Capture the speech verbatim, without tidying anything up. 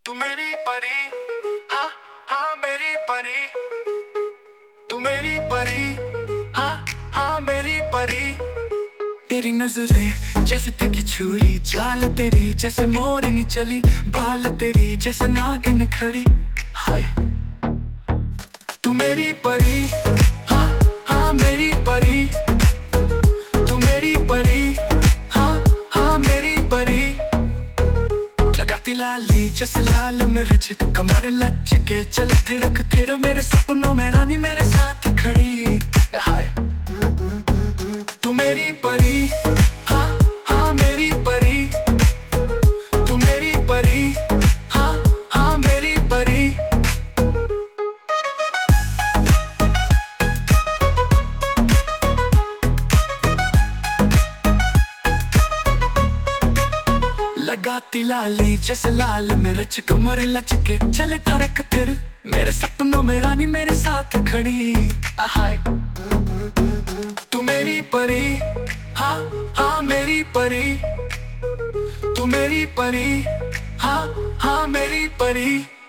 तू मेरी परी, हाँ हाँ मेरी परी। तू मेरी परी, हाँ हाँ मेरी परी। तेरी नजरें जैसे तेरी छुरी, चाल तेरी जैसे मोरनी चली, बाल तेरी जैसे नागिन खड़ी। हाय तू मेरी परी, हाँ हाँ मेरी परी। तू मेरी परी, हाँ हाँ मेरी परी। लगाती लाली जैसे लाल मिर्च, कमर लचके चल थिरक थिर मेरे सपनों में रानी मेरे साथ खड़ी। हाय तू मेरी परी, हाँ हाँ मेरी परी। तू मेरी परी, हाँ हाँ मेरी परी। लगाती लाली जैसे लाल मिर्च, कमर लचके चले तरक फिर मेरे सपनों में रानी मेरे साथ खड़ी। हाय तू मेरी परी, हाँ हाँ मेरी परी। तू मेरी परी, हाँ हाँ मेरी परी।